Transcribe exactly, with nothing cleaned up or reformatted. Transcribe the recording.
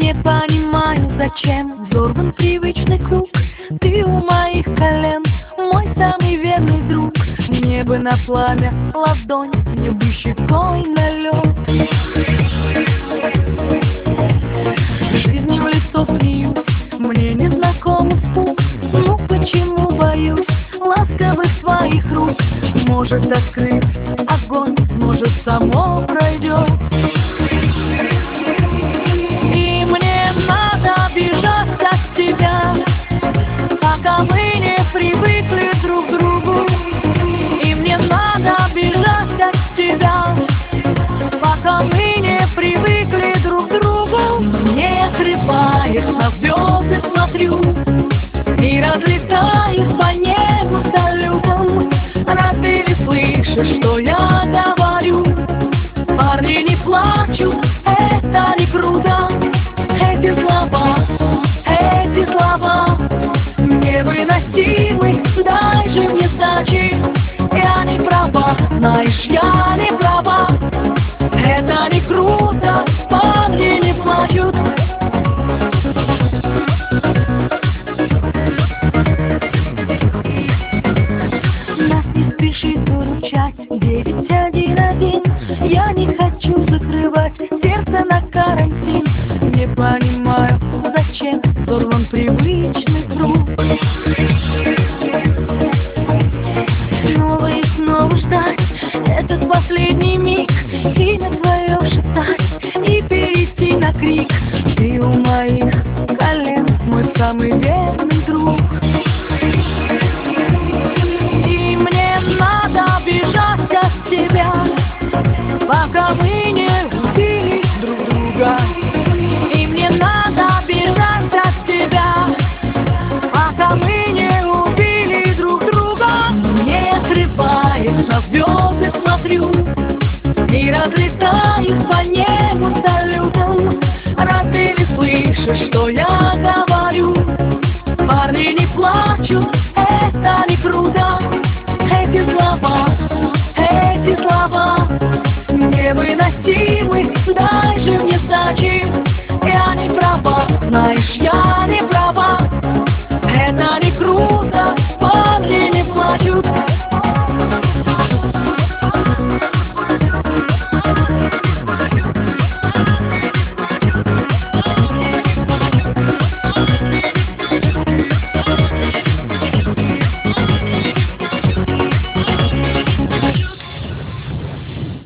Не понимаю, зачем взорван привычный круг. Ты у моих колен, мой самый верный друг. Мне бы на пламя ладонь, мне бы щекой на лед. Жизни в лицо смеюсь, мне не знаком испуг. Ну почему боюсь ласковых твоих рук? Может открыть огонь, может само пройдет. И мне надо бежать от тебя, пока мы не привыкли друг к другу. И мне надо бежать от тебя, пока мы не привыкли друг к другу. Не отрываясь, на звезды смотрю и разлетаюсь по небу салютом. Разве не слышишь, что я говорю? Парни не плачут, это не круто. Эти слова, эти слова невыносимы, дай же мне сдачи. Я не права, знаешь, я не права. Это не круто, парни не плачут. Нас не спешит выручать девять один один. Я не хочу закрывать сердце на карантин. Не понимаю, зачем взорван привычный круг. Снова и снова ждать этот последний миг, имя твое шептать и перейти на крик. Ты у моих колен, мой самый верный друг. И мне надо бежать от тебя, пока мы не убили друг друга. И мне надо бежать от тебя, пока мы не убили друг друга. Не отрываясь, на звезды смотрю и разлетаюсь по небу салютом. Разве не слышишь, что я говорю? Парни не плачут, это не круто. Эти слова, эти слова